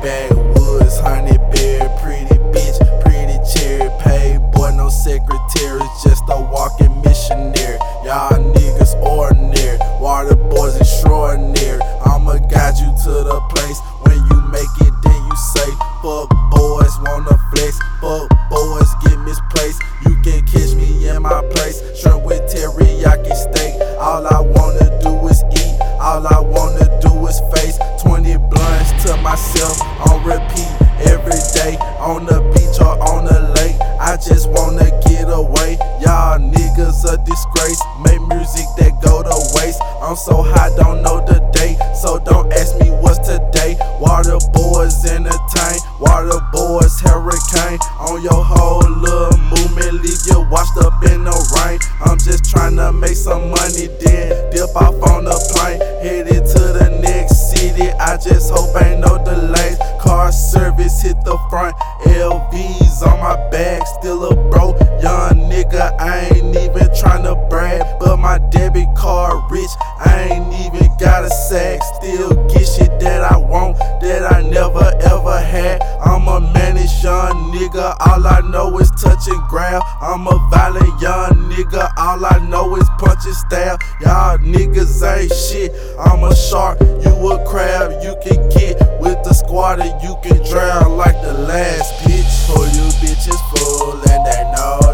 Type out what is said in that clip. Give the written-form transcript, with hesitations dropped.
backwoods, honey bear, pretty bitch, pretty cherry, paid boy, no secretary, just a walking missionary. Y'all niggas ordinary, water boys extraordinary. I'ma guide you to the place. When you make it, then you say, fuck boys wanna flex, fuck boys get misplaced. You can catch me in my place, shrimp with teriyaki steak. All I wanna do is eat, all I wanna do is face. 20 blunts to myself on repeat every day, on the beach or on the lake. I just wanna get away. Y'all niggas a disgrace, make music that go to waste. I'm so high, don't know the date, so don't ask me what's today. Water boys entertain, water boys hurricane. On your whole little movement, leave you washed up in the rain. I'm just tryna make some money, then dip off on the plane, headed to the next city. I just hope ain't no delays. Car service hit the front, LVs on my back, still a broke young nigga. I ain't even tryna brag, but my debit card rich. I ain't even got a sack, still get shit that I want, that I never ever had. I'm a managed young nigga, all I know is touch and grab. I'm a violent young nigga, all I know is punch and stab. Y'all niggas ain't shit, I'm a shark, you a crab. You can get with the squad and you can drown like the last bitch. For you bitches full and they know